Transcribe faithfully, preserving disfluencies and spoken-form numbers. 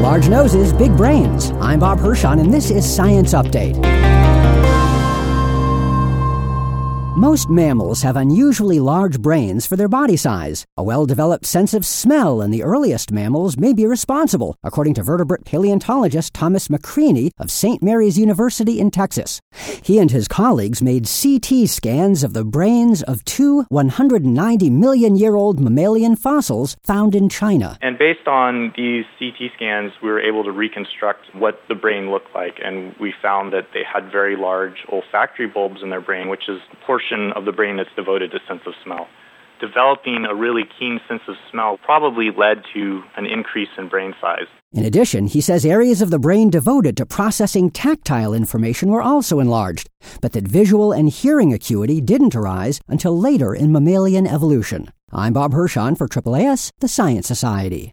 Large noses, big brains. I'm Bob Hirschon, and this is Science Update. Most mammals have unusually large brains for their body size. A well-developed sense of smell in the earliest mammals may be responsible, according to vertebrate paleontologist Thomas McCreaney of Saint Mary's University in Texas. He and his colleagues made C T scans of the brains of two one hundred ninety million year old mammalian fossils found in China. And based on these C T scans, we were able to reconstruct what the brain looked like, and we found that they had very large olfactory bulbs in their brain, which is a portion of the brain that's devoted to sense of smell. Developing a really keen sense of smell probably led to an increase in brain size. In addition, he says areas of the brain devoted to processing tactile information were also enlarged, but that visual and hearing acuity didn't arise until later in mammalian evolution. I'm Bob Hirschon for A A A S, the Science Society.